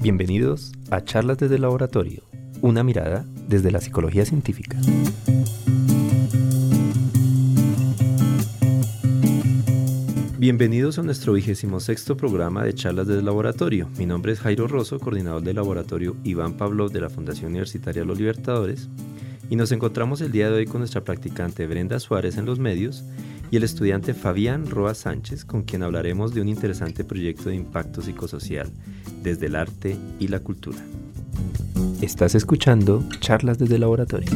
Bienvenidos a Charlas desde el Laboratorio, una mirada desde la psicología científica. Bienvenidos a nuestro 26º programa de Charlas desde el Laboratorio. Mi nombre es Jairo Rosso, coordinador del laboratorio Iván Pavlov de la Fundación Universitaria Los Libertadores, y nos encontramos el día de hoy con nuestra practicante Brenda Suárez en los medios y el estudiante Fabián Roa Sánchez, con quien hablaremos de un interesante proyecto de impacto psicosocial desde el arte y la cultura. Estás escuchando Charlas desde el Laboratorio.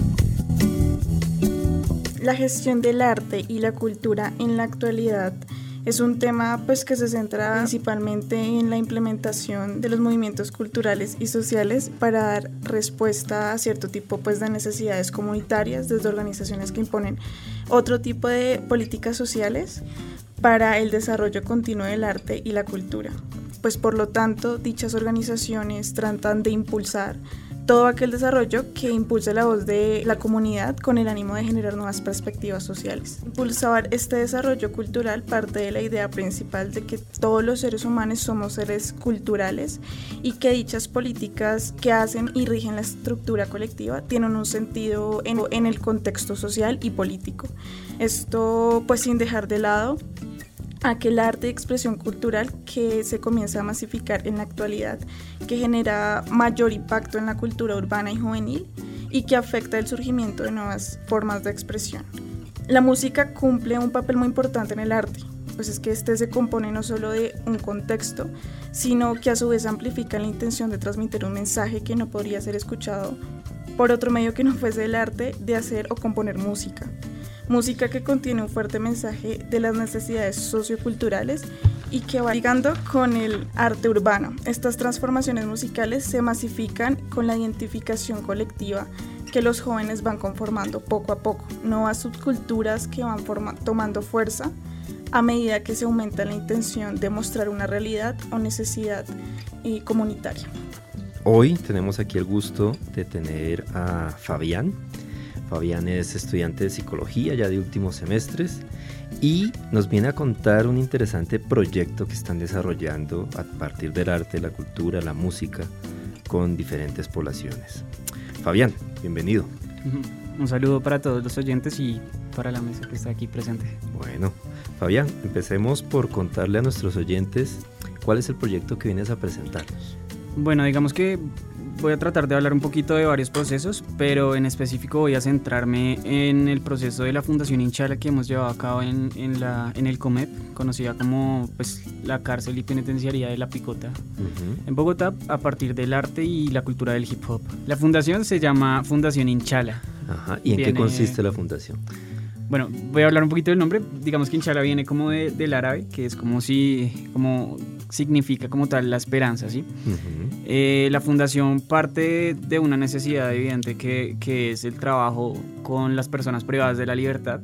La gestión del arte y la cultura en la actualidad es un tema que se centra principalmente en la implementación de los movimientos culturales y sociales para dar respuesta a cierto tipo de necesidades comunitarias desde organizaciones que imponen otro tipo de políticas sociales para el desarrollo continuo del arte y la cultura. Por lo tanto, dichas organizaciones tratan de impulsar todo aquel desarrollo que impulse la voz de la comunidad con el ánimo de generar nuevas perspectivas sociales. Impulsar este desarrollo cultural parte de la idea principal de que todos los seres humanos somos seres culturales y que dichas políticas que hacen y rigen la estructura colectiva tienen un sentido en el contexto social y político. Esto sin dejar de lado aquel arte de expresión cultural que se comienza a masificar en la actualidad, que genera mayor impacto en la cultura urbana y juvenil y que afecta el surgimiento de nuevas formas de expresión. La música cumple un papel muy importante en el arte, es que este se compone no solo de un contexto, sino que a su vez amplifica la intención de transmitir un mensaje que no podría ser escuchado por otro medio que no fuese el arte de hacer o componer música. Música que contiene un fuerte mensaje de las necesidades socioculturales y que va ligando con el arte urbano. Estas transformaciones musicales se masifican con la identificación colectiva que los jóvenes van conformando poco a poco, nuevas subculturas que van tomando fuerza a medida que se aumenta la intención de mostrar una realidad o necesidad comunitaria. Hoy tenemos aquí el gusto de tener a Fabián. Fabián es estudiante de psicología ya de últimos semestres y nos viene a contar un interesante proyecto que están desarrollando a partir del arte, la cultura, la música con diferentes poblaciones. Fabián, bienvenido. Un saludo para todos los oyentes y para la mesa que está aquí presente. Bueno, Fabián, empecemos por contarle a nuestros oyentes cuál es el proyecto que vienes a presentarnos. Bueno, digamos que voy a tratar de hablar un poquito de varios procesos, pero en específico voy a centrarme en el proceso de la Fundación Inchala que hemos llevado a cabo en el COMEP, conocida como la cárcel y penitenciaría de La Picota, en Bogotá, a partir del arte y la cultura del hip hop. La fundación se llama Fundación Inchala. Ajá. ¿Y en qué consiste la fundación? Bueno, voy a hablar un poquito del nombre. Digamos que Inchala viene como del árabe, que es como significa como tal la esperanza, ¿sí? La fundación parte de una necesidad evidente que es el trabajo con las personas privadas de la libertad.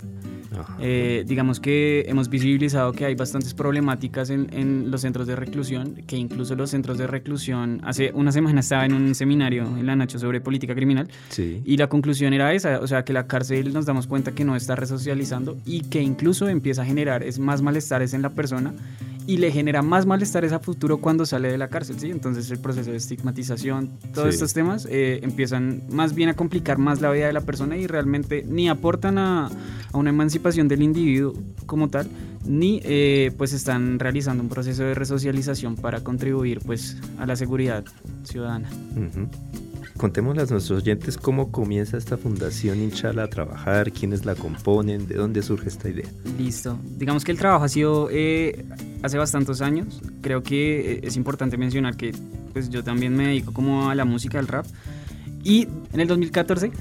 Digamos que hemos visibilizado que hay bastantes problemáticas en los centros de reclusión, que incluso los centros de reclusión, hace una semana estaba en un seminario en la Nacho sobre política criminal, sí, y la conclusión era esa, o sea que la cárcel nos damos cuenta que no está resocializando y que incluso empieza a generar más malestares en la persona y le genera más malestares a futuro cuando sale de la cárcel, ¿sí? Entonces el proceso de estigmatización, todos estos temas empiezan más bien a complicar más la vida de la persona y realmente ni aportan a una emancipación del individuo como tal, ni están realizando un proceso de resocialización para contribuir a la seguridad ciudadana. Contémosle a nuestros oyentes cómo comienza esta Fundación Inchala a trabajar, quiénes la componen, de dónde surge esta idea. Listo. Digamos que el trabajo ha sido hace bastantes años. Creo que es importante mencionar que yo también me dedico como a la música, al rap. Y en el 2014,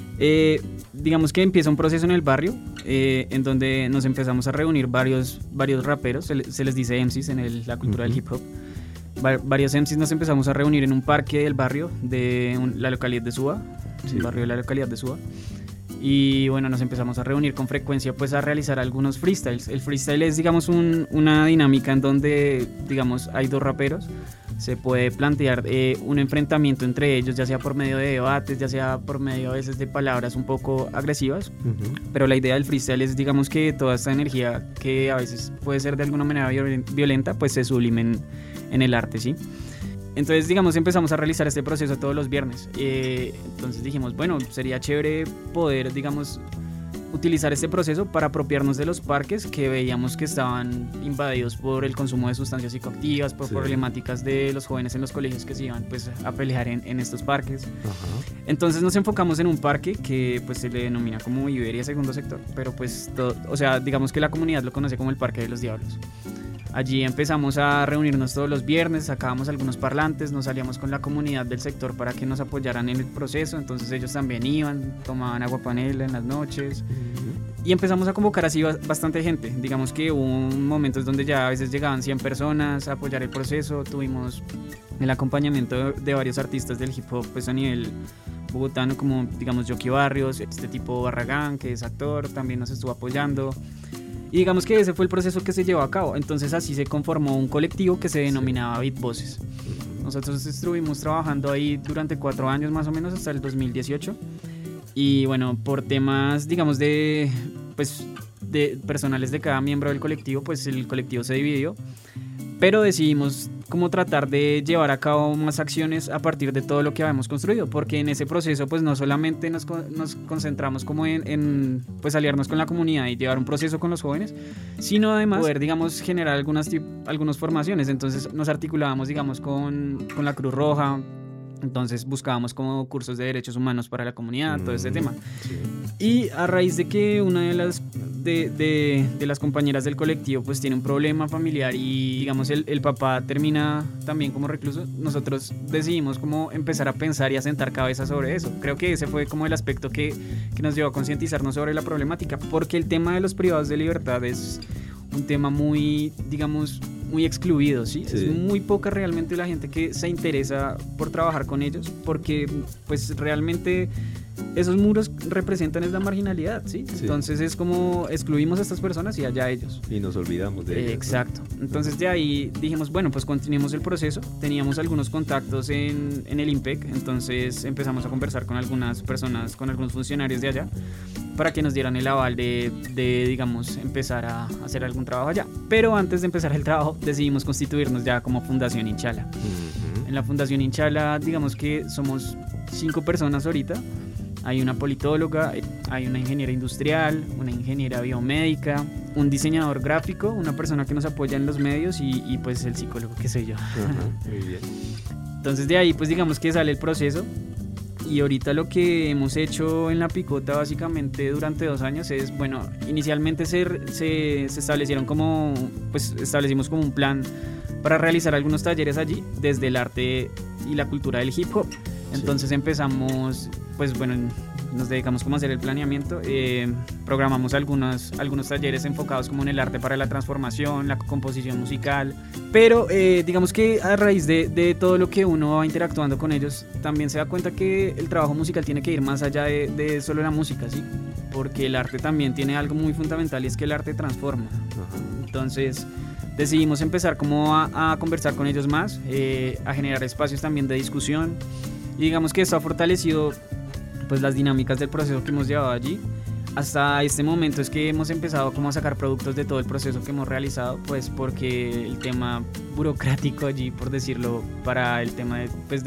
digamos que empieza un proceso en el barrio en donde nos empezamos a reunir varios raperos, se les dice MCs en la cultura del hip hop. Varios MCs nos empezamos a reunir en un parque del barrio de la localidad de Suba, el barrio de la localidad de Suba. Y bueno, nos empezamos a reunir con frecuencia a realizar algunos freestyles. El freestyle es, digamos, una dinámica en donde, digamos, hay dos raperos. Se puede plantear un enfrentamiento entre ellos, ya sea por medio de debates, ya sea por medio a veces de palabras un poco agresivas. Pero la idea del freestyle es, digamos, que toda esta energía que a veces puede ser de alguna manera violenta, se sublime en el arte, ¿sí? Entonces, digamos, empezamos a realizar este proceso todos los viernes. Entonces dijimos, bueno, sería chévere poder, digamos, utilizar este proceso para apropiarnos de los parques que veíamos que estaban invadidos por el consumo de sustancias psicoactivas, por problemáticas de los jóvenes en los colegios que se iban pues a pelear en estos parques. Entonces nos enfocamos en un parque que pues se le denomina como Iberia Segundo Sector, pero pues o sea, digamos que la comunidad lo conoce como el Parque de los Diablos. Allí empezamos a reunirnos todos los viernes, sacábamos algunos parlantes, nos salíamos con la comunidad del sector para que nos apoyaran en el proceso, entonces ellos también iban, tomaban agua panela en las noches y empezamos a convocar así bastante gente. Digamos que hubo momentos donde ya a veces llegaban 100 personas a apoyar el proceso, tuvimos el acompañamiento de varios artistas del hip hop pues a nivel bogotano como digamos Yoki Barrios, este tipo Barragán que es actor, también nos estuvo apoyando. Y digamos que ese fue el proceso que se llevó a cabo. Entonces así se conformó un colectivo que se denominaba Beat Voces. Nosotros estuvimos trabajando ahí durante 4 años más o menos hasta el 2018. Y bueno, por temas digamos de personales de cada miembro del colectivo, pues el colectivo se dividió. Pero decidimos como tratar de llevar a cabo más acciones a partir de todo lo que habíamos construido, porque en ese proceso pues no solamente nos concentramos como en pues aliarnos con la comunidad y llevar un proceso con los jóvenes, sino además poder digamos generar algunas formaciones. Entonces nos articulábamos digamos con la Cruz Roja. Entonces buscábamos como cursos de derechos humanos para la comunidad, todo este tema. Y a raíz de que una de las compañeras del colectivo pues tiene un problema familiar y digamos el papá termina también como recluso, nosotros decidimos como empezar a pensar y a sentar cabeza sobre eso. Creo que ese fue como el aspecto que nos llevó a concientizarnos sobre la problemática, porque el tema de los privados de libertad es un tema muy, digamos, muy excluido, ¿sí? Es muy poca realmente la gente que se interesa por trabajar con ellos, porque pues realmente esos muros representan es la marginalidad, ¿sí? Entonces es como excluimos a estas personas y allá ellos. Y nos olvidamos de ellos. Exacto. Entonces de ahí dijimos, bueno, pues continuemos el proceso. Teníamos algunos contactos en el IMPEC, entonces empezamos a conversar con algunas personas, con algunos funcionarios de allá, para que nos dieran el aval de digamos, empezar a hacer algún trabajo allá. Pero antes de empezar el trabajo, decidimos constituirnos ya como Fundación Inchala. En la Fundación Inchala, digamos que somos 5 personas ahorita. Hay una politóloga, hay una ingeniera industrial, una ingeniera biomédica, un diseñador gráfico, una persona que nos apoya en los medios y pues el psicólogo que soy yo. Muy bien. Entonces de ahí pues digamos que sale el proceso. Y ahorita lo que hemos hecho en La Picota básicamente durante 2 años es, bueno, inicialmente se establecieron como, pues establecimos como un plan para realizar algunos talleres allí desde el arte y la cultura del hip hop. Entonces empezamos, pues bueno, nos dedicamos como a hacer el planeamiento, programamos algunos talleres enfocados como en el arte para la transformación, la composición musical, pero digamos que a raíz de todo lo que uno va interactuando con ellos, también se da cuenta que el trabajo musical tiene que ir más allá de solo la música, ¿sí? Porque el arte también tiene algo muy fundamental y es que el arte transforma. Entonces decidimos empezar como a conversar con ellos más, a generar espacios también de discusión. Y digamos que esto ha fortalecido pues las dinámicas del proceso que hemos llevado allí. Hasta este momento es que hemos empezado como a sacar productos de todo el proceso que hemos realizado, pues porque el tema burocrático allí, por decirlo, para el tema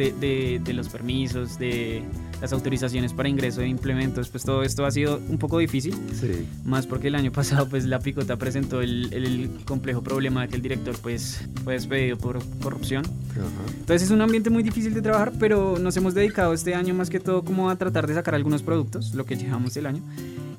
de los permisos, de las autorizaciones para ingreso de implementos, pues todo esto ha sido un poco difícil, más porque el año pasado pues La Picota presentó el complejo problema de que el director pues fue despedido por corrupción. Entonces es un ambiente muy difícil de trabajar, pero nos hemos dedicado este año más que todo como a tratar de sacar algunos productos, lo que llevamos el año,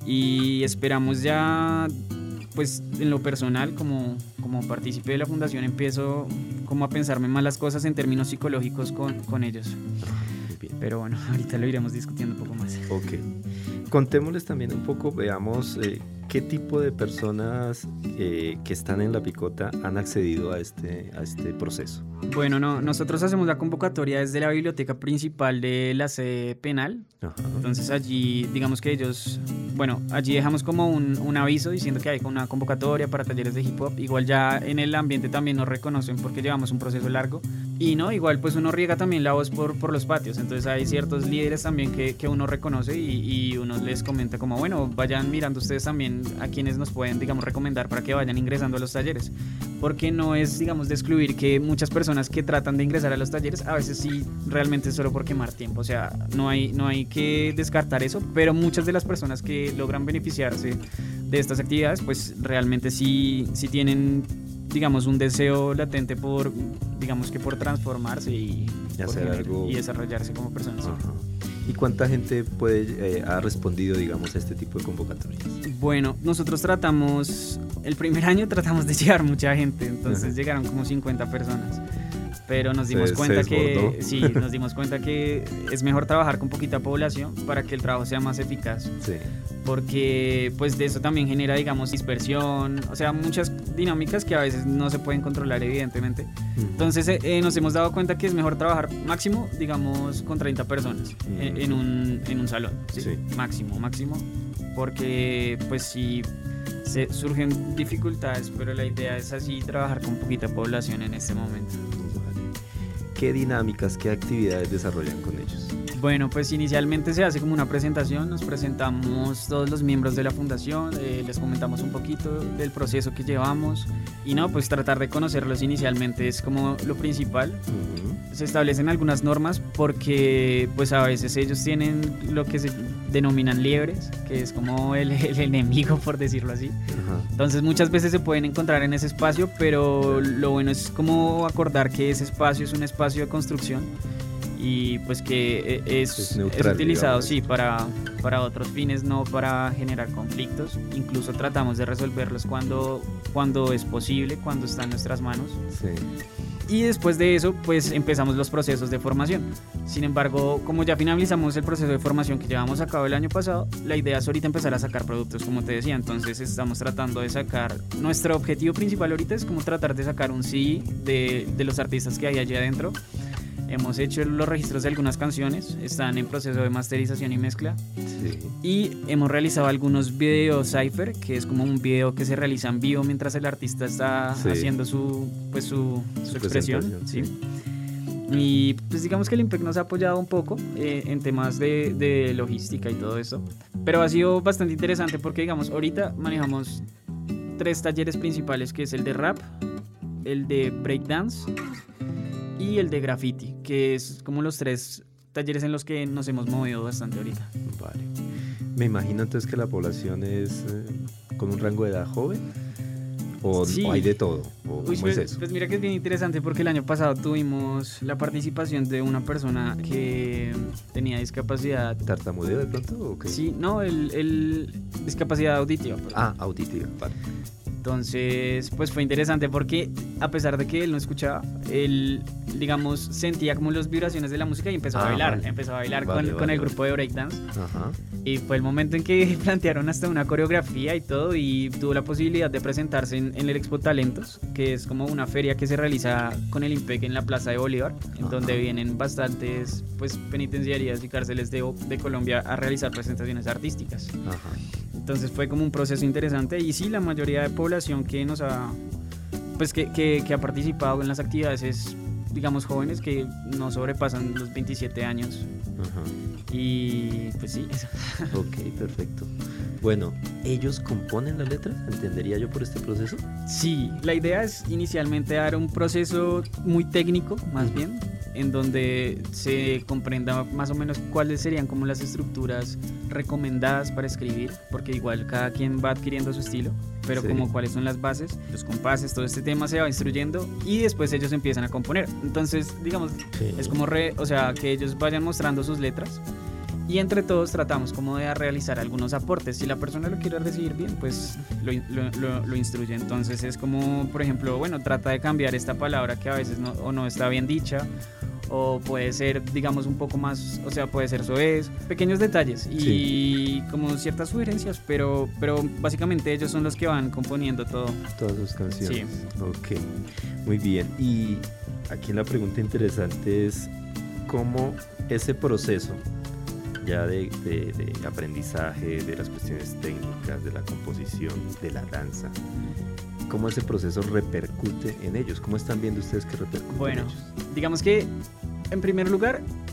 y esperamos ya pues en lo personal como partícipe de la fundación empiezo como a pensarme más las cosas en términos psicológicos con ellos. Pero bueno, ahorita lo iremos discutiendo un poco más. Ok. Contémosles también un poco, veamos qué tipo de personas que están en La Picota han accedido a este proceso. Bueno, nosotros hacemos la convocatoria desde la biblioteca principal de la sede penal. Entonces allí, digamos que ellos, bueno, allí dejamos como un aviso diciendo que hay una convocatoria para talleres de hip hop. Igual ya en el ambiente también nos reconocen porque llevamos un proceso largo. Y no, igual pues uno riega también la voz por los patios, entonces hay ciertos líderes también que uno reconoce y uno les comenta como, bueno, vayan mirando ustedes también a quienes nos pueden, digamos, recomendar para que vayan ingresando a los talleres. Porque no es, digamos, de excluir que muchas personas que tratan de ingresar a los talleres, a veces sí, realmente es solo por quemar tiempo. O sea, no hay que descartar eso, pero muchas de las personas que logran beneficiarse de estas actividades, pues realmente sí tienen, digamos, un deseo latente por, digamos, que por transformarse y hacer algo y desarrollarse como personas. Ajá. ¿Y cuánta gente ha respondido, digamos, a este tipo de convocatorias? Bueno, nosotros el primer año tratamos de llegar mucha gente, entonces llegaron como 50 personas. Pero nos dimos cuenta que es mejor trabajar con poquita población para que el trabajo sea más eficaz. Sí. Porque pues de eso también genera, digamos, dispersión, o sea, muchas dinámicas que a veces no se pueden controlar, evidentemente. Entonces nos hemos dado cuenta que es mejor trabajar máximo, digamos, con 30 personas en un salón. ¿Sí? Sí. Máximo, porque pues sí surgen dificultades, pero la idea es así, trabajar con poquita población en este momento. ¿Qué dinámicas, qué actividades desarrollan con ellos? Bueno, pues inicialmente se hace como una presentación, nos presentamos todos los miembros de la fundación, les comentamos un poquito del proceso que llevamos y pues tratar de conocerlos inicialmente es como lo principal. Se establecen algunas normas porque pues a veces ellos tienen lo que se denominan liebres, que es como el enemigo, por decirlo así. Entonces muchas veces se pueden encontrar en ese espacio, pero lo bueno es como acordar que ese espacio es un espacio de construcción y pues que es utilizado, digamos, sí, para otros fines, no para generar conflictos. Incluso tratamos de resolverlos cuando es posible, cuando está en nuestras manos. Sí. Y después de eso, pues empezamos los procesos de formación. Sin embargo, como ya finalizamos el proceso de formación que llevamos a cabo el año pasado, la idea es ahorita empezar a sacar productos, como te decía. Entonces estamos tratando de sacar, nuestro objetivo principal ahorita es como tratar de sacar un CD de los artistas que hay allí adentro. Hemos hecho los registros de algunas canciones, están en proceso de masterización y mezcla. Sí. Y hemos realizado algunos videos cipher, que es como un video que se realiza en vivo mientras el artista está haciendo su expresión. Sí. Y pues digamos que el IMPEC nos ha apoyado un poco en temas de logística y todo eso. Pero ha sido bastante interesante porque, digamos, ahorita manejamos 3 talleres principales, que es el de rap, el de breakdance y el de graffiti, que es como los 3 talleres en los que nos hemos movido bastante ahorita. Vale. Me imagino entonces que la población es con un rango de edad joven o hay de todo. ¿Cómo es eso? Pues mira que es bien interesante porque el año pasado tuvimos la participación de una persona que tenía discapacidad. ¿Tartamudeo de pronto o qué? Sí, no, el discapacidad auditiva. Auditiva, vale. Entonces, pues fue interesante porque a pesar de que él no escuchaba, él, digamos, sentía como las vibraciones de la música y empezó a bailar. Vale. Empezó a bailar con el grupo de breakdance. Ajá. Y fue el momento en que plantearon hasta una coreografía y todo, y tuvo la posibilidad de presentarse en el Expo Talentos, que es como una feria que se realiza con el IMPEC en la Plaza de Bolívar, en donde vienen bastantes pues penitenciarías y cárceles de Colombia a realizar presentaciones artísticas. Ajá. Entonces fue como un proceso interesante y sí, la mayoría de población que nos ha pues que ha participado en las actividades es, digamos, jóvenes que no sobrepasan los 27 años. Ajá. Y pues sí, eso. Ok, perfecto. Bueno, ¿ellos componen la letra? ¿Entendería yo por este proceso? Sí, la idea es inicialmente dar un proceso muy técnico, más bien, en donde se comprenda más o menos cuáles serían como las estructuras recomendadas para escribir, porque igual cada quien va adquiriendo su estilo, pero como cuáles son las bases, los compases, todo este tema se va instruyendo y después ellos empiezan a componer. Entonces, digamos, es como que ellos vayan mostrando sus letras y entre todos tratamos como de realizar algunos aportes. Si la persona lo quiere recibir bien, pues lo instruye. Entonces es como, por ejemplo, trata de cambiar esta palabra que a veces no está bien dicha, o puede ser, digamos, un poco más, puede ser soez, pequeños detalles y como ciertas sugerencias, pero básicamente ellos son los que van componiendo todas sus canciones. Sí. Ok, muy bien. Y aquí la pregunta interesante es cómo ese proceso ya de aprendizaje, de las cuestiones técnicas, de la composición, de la danza, ¿cómo ese proceso repercute en ellos? ¿Cómo están viendo ustedes que repercute en ellos? Digamos que en primer lugar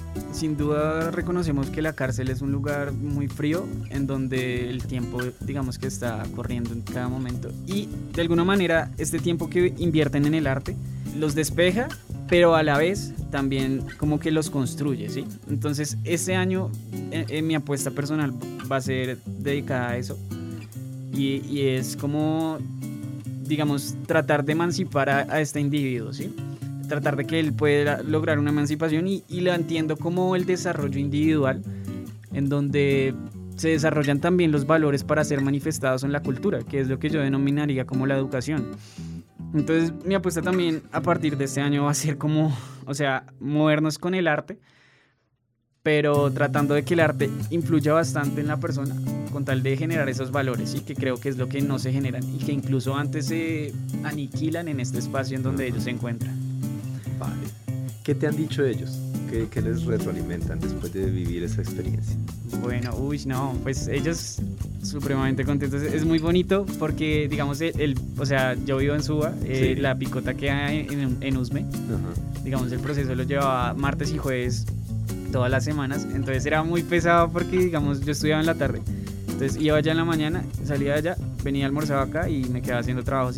sin duda reconocemos que la cárcel es un lugar muy frío en donde el tiempo, digamos que está corriendo en cada momento, y de alguna manera este tiempo que invierten en el arte los despeja, pero a la vez también como que los construye, ¿sí? Entonces este año mi apuesta personal va a ser dedicada a eso, y es como, digamos, tratar de emancipar a este individuo, ¿sí? Tratar de que él pueda lograr una emancipación, y la entiendo como el desarrollo individual, en donde se desarrollan también los valores para ser manifestados en la cultura, que es lo que yo denominaría como la educación. Entonces mi apuesta también a partir de este año va a ser como, o sea, movernos con el arte, pero tratando de que el arte influya bastante en la persona, con tal de generar esos valores, y que creo que es lo que no se generan y que incluso antes se aniquilan en este espacio en donde ellos se encuentran. Vale. ¿Qué te han dicho ellos? ¿Qué les retroalimentan después de vivir esa experiencia? Bueno, pues ellos supremamente contentos. Es muy bonito porque, digamos, o sea, yo vivo en Suba, sí. La picota queda en Usme. Ajá. Digamos, el proceso lo llevaba martes y jueves todas las semanas, entonces era muy pesado porque, digamos, yo estudiaba en la tarde, entonces iba allá en la mañana, salía allá, venía, almorzaba acá y me quedaba haciendo trabajos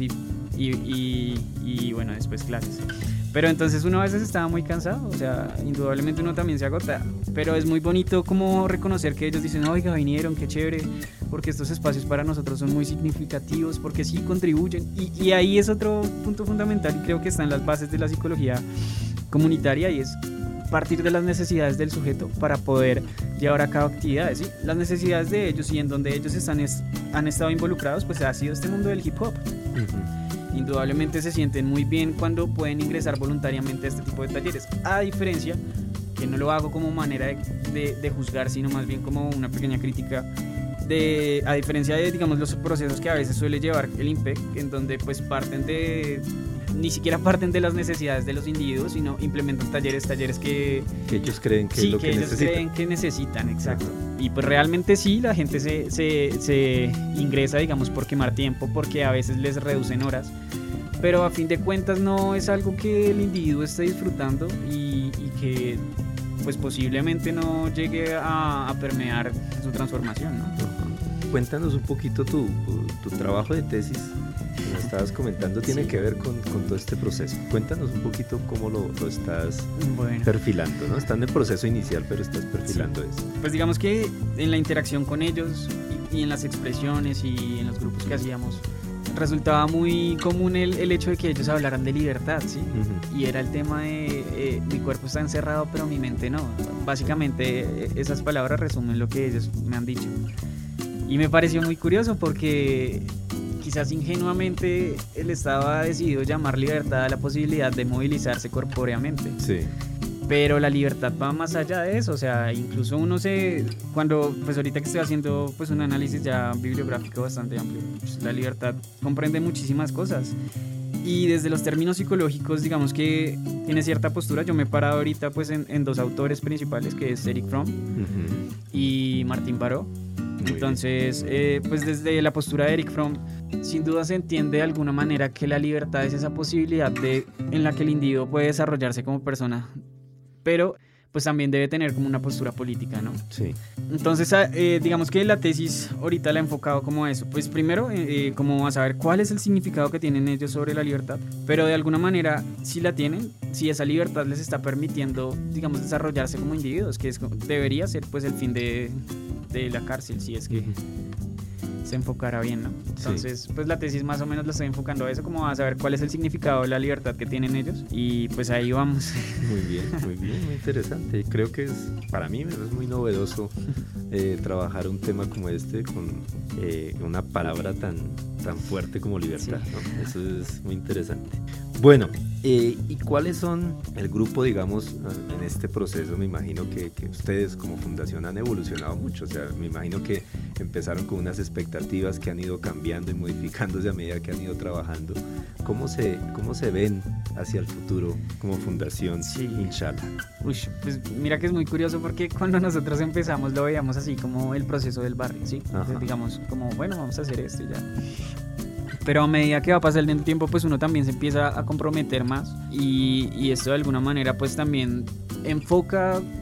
y bueno, después clases. Pero entonces uno a veces estaba muy cansado, o sea, indudablemente uno también se agota, pero es muy bonito como reconocer que ellos dicen, oiga, vinieron, qué chévere, porque estos espacios para nosotros son muy significativos, porque sí contribuyen, y ahí es otro punto fundamental, y creo que está en las bases de la psicología comunitaria, y es partir de las necesidades del sujeto para poder llevar a cabo actividades, ¿sí? Las necesidades de ellos, y en donde ellos han estado involucrados, pues ha sido este mundo del hip hop. Uh-huh. Indudablemente se sienten muy bien cuando pueden ingresar voluntariamente a este tipo de talleres, a diferencia, que no lo hago como manera de juzgar, sino más bien como una pequeña crítica, a diferencia de, digamos, los procesos que a veces suele llevar el IMPEC, en donde pues ni siquiera parten de las necesidades de los individuos, sino implementan talleres que ellos creen que sí, es lo que ellos necesitan. Creen que necesitan, exacto. Y pues realmente sí, la gente se ingresa, digamos, por quemar tiempo, porque a veces les reducen horas, pero a fin de cuentas no es algo que el individuo esté disfrutando y que pues posiblemente no llegue a permear su transformación, ¿no? Cuéntanos un poquito tu trabajo de tesis. Que nos estabas comentando, tiene que ver con todo este proceso. Cuéntanos un poquito cómo lo estás perfilando, ¿no? Está en el proceso inicial, pero estás perfilando eso. Pues digamos que en la interacción con ellos y en las expresiones y en los grupos que hacíamos, resultaba muy común el hecho de que ellos hablaran de libertad, ¿sí? Uh-huh. Y era el tema de mi cuerpo está encerrado, pero mi mente no. Básicamente esas palabras resumen lo que ellos me han dicho. Y me pareció muy curioso porque quizás ingenuamente el Estado ha decidido llamar libertad a la posibilidad de movilizarse corpóreamente. Sí. Pero la libertad va más allá de eso, o sea, incluso cuando, pues ahorita que estoy haciendo pues un análisis ya bibliográfico bastante amplio, pues la libertad comprende muchísimas cosas. Y desde los términos psicológicos, digamos que tiene cierta postura. Yo me he parado ahorita pues en dos autores principales, que es Erich Fromm y Martín Baró. Entonces, pues desde la postura de Erich Fromm, sin duda se entiende de alguna manera que la libertad es esa posibilidad en la que el individuo puede desarrollarse como persona, pero pues también debe tener como una postura política, ¿no? Sí. Entonces, digamos que la tesis ahorita la he enfocado como a eso. Pues primero, como a saber cuál es el significado que tienen ellos sobre la libertad, pero de alguna manera, si la tienen, si esa libertad les está permitiendo, digamos, desarrollarse como individuos, que debería ser pues el fin de la cárcel, si es que se enfocara bien, ¿no? Entonces, pues la tesis más o menos la estoy enfocando a eso, como a saber cuál es el significado de la libertad que tienen ellos, y pues ahí vamos. Muy bien, muy interesante. Creo que para mí es muy novedoso trabajar un tema como este con una palabra tan fuerte como libertad, sí. ¿No? Eso es muy interesante. Bueno, ¿y cuáles son el grupo, digamos, en este proceso? Me imagino que ustedes como fundación han evolucionado mucho, o sea, me imagino que empezaron con unas expectativas que han ido cambiando y modificándose a medida que han ido trabajando. ¿Cómo se ven hacia el futuro como fundación, sí. Inshallah? Pues mira que es muy curioso porque cuando nosotros empezamos lo veíamos así como el proceso del barrio, ¿sí? Entonces, digamos, como bueno, vamos a hacer esto y ya. Pero a medida que va pasando el tiempo, pues uno también se empieza a comprometer más y esto de alguna manera pues también enfoca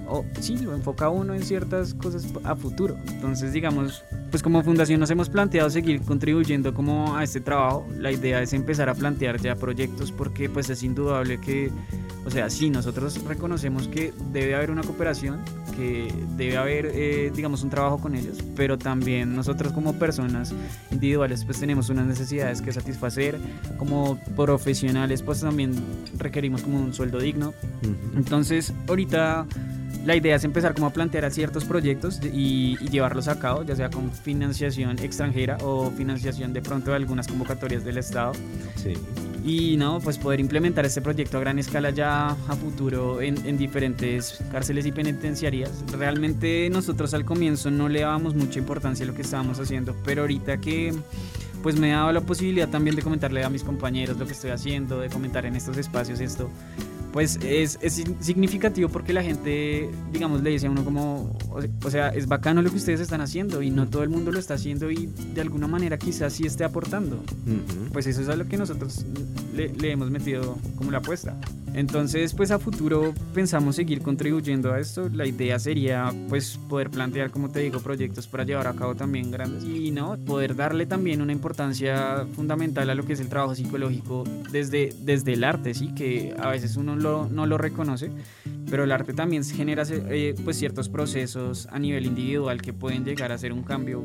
lo enfoca uno en ciertas cosas a futuro. Entonces, digamos, pues como fundación nos hemos planteado seguir contribuyendo como a este trabajo. La idea es empezar a plantear ya proyectos porque pues es indudable que, o sea, sí, nosotros reconocemos que debe haber una cooperación, que debe haber, digamos, un trabajo con ellos, pero también nosotros como personas individuales pues tenemos unas necesidades que satisfacer, como profesionales pues también requerimos como un sueldo digno. Entonces ahorita la idea es empezar como a plantear a ciertos proyectos y llevarlos a cabo, ya sea con financiación extranjera o financiación de pronto de algunas convocatorias del Estado. Sí. Y no, pues poder implementar este proyecto a gran escala ya a futuro en diferentes cárceles y penitenciarías. Realmente nosotros al comienzo no le dábamos mucha importancia a lo que estábamos haciendo, pero ahorita que pues me he dado la posibilidad también de comentarle a mis compañeros lo que estoy haciendo, de comentar en estos espacios esto, pues es significativo porque la gente, digamos, le dice a uno como, o sea, es bacano lo que ustedes están haciendo y no todo el mundo lo está haciendo y de alguna manera quizás sí esté aportando. Pues eso es a lo que nosotros le hemos metido como la apuesta. Entonces, pues a futuro pensamos seguir contribuyendo a esto. La idea sería, pues, poder plantear, como te digo, proyectos para llevar a cabo también grandes y, ¿no?, poder darle también una importancia fundamental a lo que es el trabajo psicológico desde el arte, ¿sí? Que a veces uno no lo reconoce, pero el arte también genera, pues, ciertos procesos a nivel individual que pueden llegar a hacer un cambio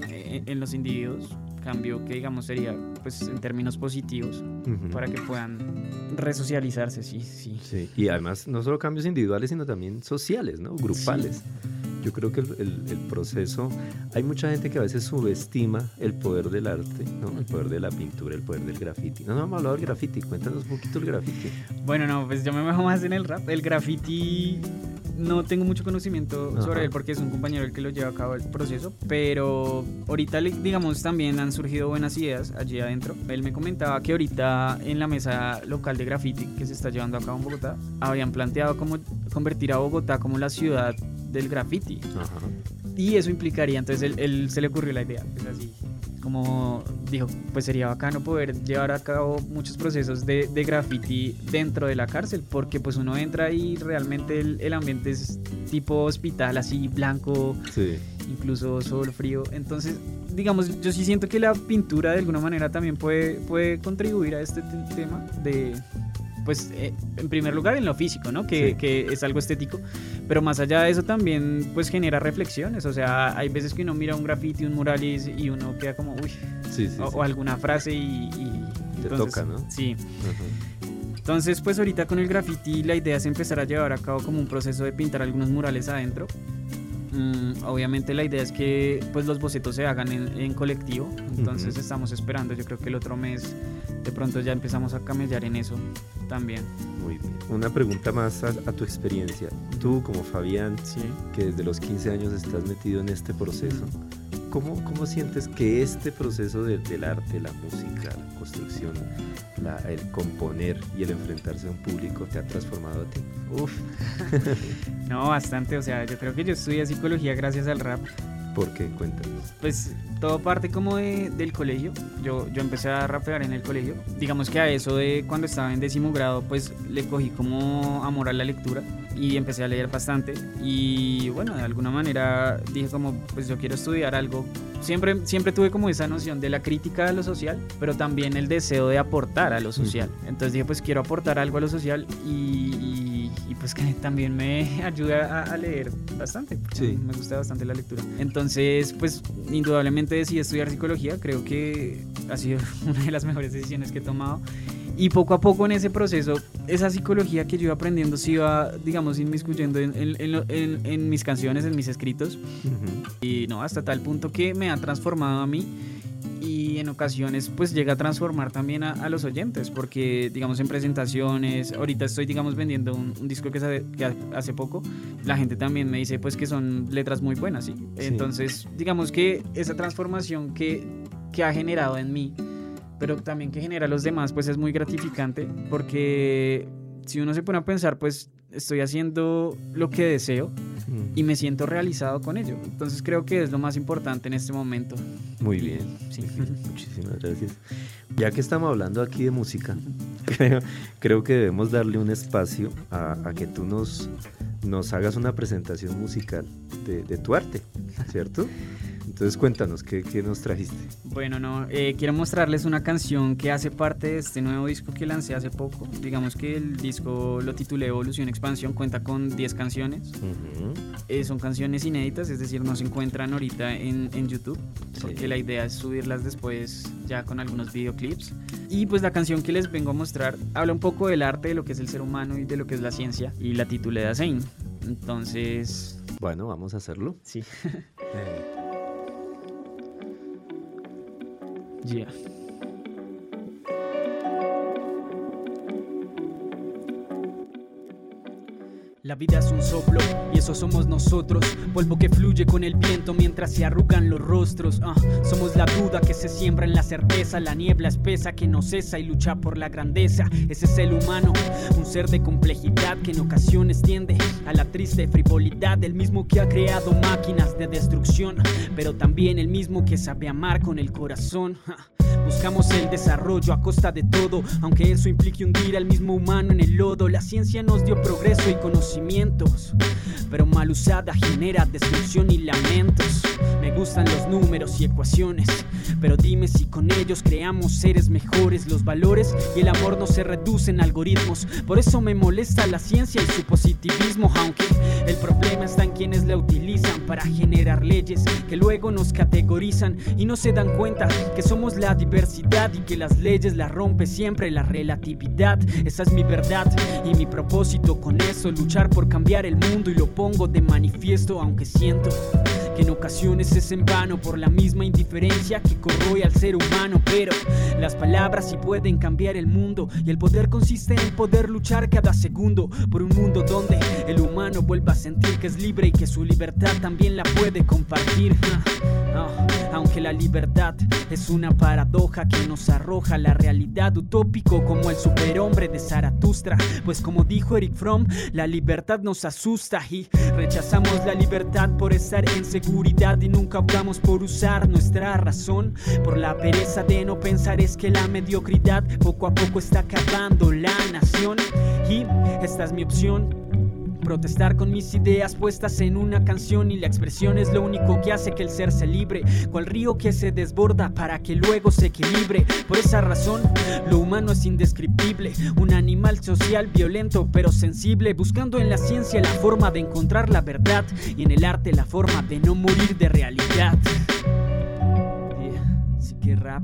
en los individuos. Cambio que digamos sería pues en términos positivos para que puedan resocializarse, sí. Y además no solo cambios individuales sino también sociales, ¿no? Grupales. Sí. Yo creo que el proceso, hay mucha gente que a veces subestima el poder del arte, ¿no? El poder de la pintura, el poder del graffiti. No hemos hablado del graffiti, cuéntanos un poquito el graffiti. Bueno, no, pues yo me bajo más en el rap. El graffiti no tengo mucho conocimiento sobre él porque es un compañero el que lo lleva a cabo el proceso, pero ahorita, digamos, también han surgido buenas ideas allí adentro. Él me comentaba que ahorita en la mesa local de graffiti que se está llevando a cabo en Bogotá, habían planteado como convertir a Bogotá como la ciudad del graffiti. Y eso implicaría, entonces él se le ocurrió la idea, pues así como dijo, pues sería bacano poder llevar a cabo muchos procesos de graffiti dentro de la cárcel, porque pues uno entra y realmente el ambiente es tipo hospital, así blanco, sí, incluso sol, frío. Entonces, digamos, yo sí siento que la pintura de alguna manera también puede contribuir a este tema de, pues, en primer lugar en lo físico, ¿no? Que es algo estético, pero más allá de eso también, pues, genera reflexiones. O sea, hay veces que uno mira un graffiti, un mural y uno queda como, uy, o alguna frase y te entonces, toca, ¿no? Sí. Entonces, pues, ahorita con el graffiti la idea es empezar a llevar a cabo como un proceso de pintar algunos murales adentro. Obviamente la idea es que pues los bocetos se hagan en colectivo, entonces estamos esperando, yo creo que el otro mes de pronto ya empezamos a camellar en eso también. Muy bien. Una pregunta más a tu experiencia. Tú como Fabián, que desde los 15 años estás metido en este proceso, ¿cómo sientes que este proceso del arte, la música, la construcción, el componer y el enfrentarse a un público te ha transformado a ti? Uf. No, bastante, o sea, yo creo que yo estudié psicología gracias al rap. ¿Por qué? Cuéntanos. Pues todo parte como del colegio. Yo empecé a rapear en el colegio. Digamos que a eso de cuando estaba en 10º grado, pues le cogí como amor a la lectura y empecé a leer bastante. Y bueno, de alguna manera dije como, pues yo quiero estudiar algo. Siempre tuve como esa noción de la crítica a lo social, pero también el deseo de aportar a lo social. Entonces dije, pues quiero aportar algo a lo social y pues que también me ayuda a leer bastante. Sí. Me gusta bastante la lectura. Entonces, pues indudablemente decidí estudiar psicología. Creo que ha sido una de las mejores decisiones que he tomado. Y poco a poco en ese proceso, esa psicología que yo iba aprendiendo se iba, digamos, inmiscuyendo en mis canciones, en mis escritos. Y no, hasta tal punto que me ha transformado a mí. Y en ocasiones pues llega a transformar también a los oyentes, porque digamos en presentaciones, ahorita estoy digamos vendiendo un disco que hace poco, la gente también me dice pues que son letras muy buenas, ¿sí? Entonces digamos que esa transformación que ha generado en mí, pero también que genera a los demás, pues es muy gratificante, porque si uno se pone a pensar, pues estoy haciendo lo que deseo y me siento realizado con ello. Entonces creo que es lo más importante en este momento. Muy bien, sí. Muchísimas gracias. Ya que estamos hablando aquí de música, creo que debemos darle un espacio a que tú nos nos hagas una presentación musical de tu arte, ¿cierto? Entonces cuéntanos, ¿qué nos trajiste? Bueno, quiero mostrarles una canción que hace parte de este nuevo disco que lancé hace poco. Digamos que el disco lo titulé Evolución Expansión, cuenta con 10 canciones. Son canciones inéditas, es decir, no se encuentran ahorita en YouTube, porque la idea es subirlas después ya con algunos videoclips. Y pues la canción que les vengo a mostrar habla un poco del arte, de lo que es el ser humano y de lo que es la ciencia, y la titulé Dasein. Entonces... Bueno, vamos a hacerlo. Sí. Yeah. La vida es un soplo y eso somos nosotros. Polvo que fluye con el viento mientras se arrugan los rostros. Somos la duda que se siembra en la certeza, la niebla espesa que no cesa y lucha por la grandeza. Ese es el humano, un ser de complejidad que en ocasiones tiende a la triste frivolidad. El mismo que ha creado máquinas de destrucción, pero también el mismo que sabe amar con el corazón. Buscamos el desarrollo a costa de todo, aunque eso implique hundir al mismo humano en el lodo. La ciencia nos dio progreso y conocimientos, pero mal usada genera destrucción y lamentos. Me gustan los números y ecuaciones, pero dime si con ellos creamos seres mejores. Los valores y el amor no se reducen a algoritmos. Por eso me molesta la ciencia y su positivismo, aunque el problema está en quienes la utilizan para generar leyes que luego nos categorizan y no se dan cuenta que somos la diversidad y que las leyes las rompe siempre la relatividad. Esa es mi verdad y mi propósito con eso, luchar por cambiar el mundo, y lo pongo de manifiesto, aunque siento que en ocasiones es en vano por la misma indiferencia que corroe al ser humano. Pero las palabras sí pueden cambiar el mundo, y el poder consiste en poder luchar cada segundo por un mundo donde el humano vuelva a sentir que es libre y que su libertad también la puede compartir. Aunque la libertad es una paradoja que nos arroja la realidad, utópico como el superhombre de Zaratustra. Pues como dijo Eric Fromm, la libertad nos asusta y rechazamos la libertad por estar en seguridad, y nunca optamos por usar nuestra razón por la pereza de no pensar. Es que la mediocridad poco a poco está acabando la nación, y esta es mi opción: protestar con mis ideas puestas en una canción, y la expresión es lo único que hace que el ser se libre, cual río que se desborda para que luego se equilibre. Por esa razón, lo humano es indescriptible, un animal social violento pero sensible, buscando en la ciencia la forma de encontrar la verdad, y en el arte la forma de no morir de realidad. Así que rap.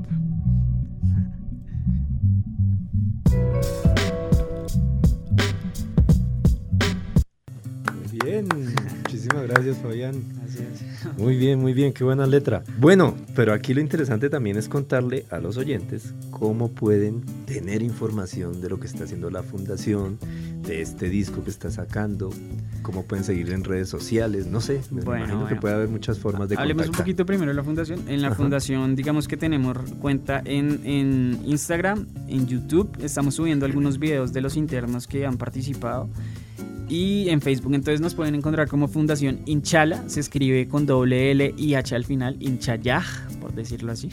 Bien, muchísimas gracias, Fabián. Gracias. Muy bien, qué buena letra. Bueno, pero aquí lo interesante también es contarle a los oyentes cómo pueden tener información de lo que está haciendo la fundación, de este disco que está sacando, cómo pueden seguir en redes sociales, no sé, me imagino que puede haber muchas formas de hablemos contactar. un poquito primero de la fundación. En la fundación, digamos que tenemos cuenta en Instagram, en YouTube, estamos subiendo algunos videos de los internos que han participado, y en Facebook. Entonces nos pueden encontrar como Fundación Inchala, se escribe con doble L y H al final, Inchallah, por decirlo así.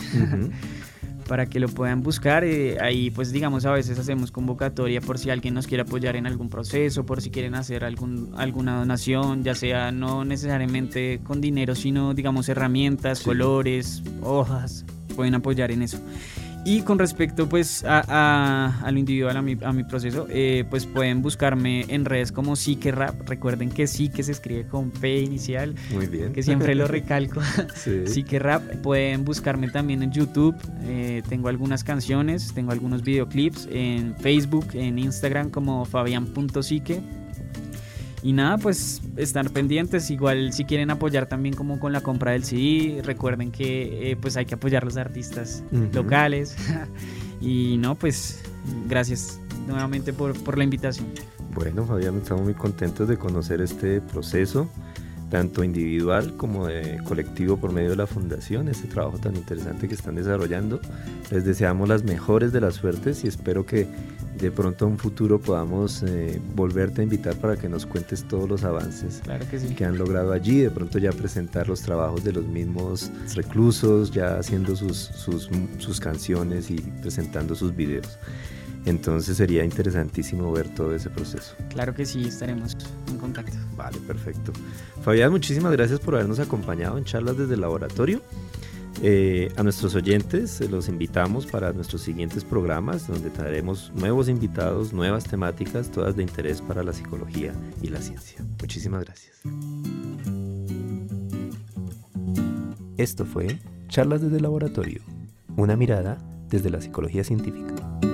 Para que lo puedan buscar. Ahí pues digamos a veces hacemos convocatoria por si alguien nos quiere apoyar en algún proceso, por si quieren hacer alguna donación, ya sea no necesariamente con dinero, sino digamos herramientas, colores, hojas, pueden apoyar en eso. Y con respecto pues a lo individual, a mi proceso, pues pueden buscarme en redes como Psique Rap. Recuerden que Psique se escribe con P inicial. Muy bien. Que siempre lo recalco. Sí. Psique Rap. Pueden buscarme también en YouTube. Tengo algunas canciones, tengo algunos videoclips en Facebook, en Instagram como Fabián.Psique. Y nada, pues estar pendientes. Igual si quieren apoyar también como con la compra del CD, recuerden que pues hay que apoyar a los artistas locales. Y no, pues gracias nuevamente por la invitación. Bueno, Fabián, estamos muy contentos de conocer este proceso, tanto individual como de colectivo por medio de la fundación, este trabajo tan interesante que están desarrollando. Les deseamos las mejores de las suertes y espero que de pronto en un futuro podamos volverte a invitar para que nos cuentes todos los avances que han logrado allí, de pronto ya presentar los trabajos de los mismos reclusos, ya haciendo sus canciones y presentando sus videos. Entonces sería interesantísimo ver todo ese proceso. Claro que sí, estaremos en contacto. Vale, perfecto. Fabián, muchísimas gracias por habernos acompañado en Charlas desde el Laboratorio. A nuestros oyentes los invitamos para nuestros siguientes programas, donde traeremos nuevos invitados, nuevas temáticas, todas de interés para la psicología y la ciencia. Muchísimas gracias. Esto fue Charlas desde el Laboratorio, una mirada desde la psicología científica.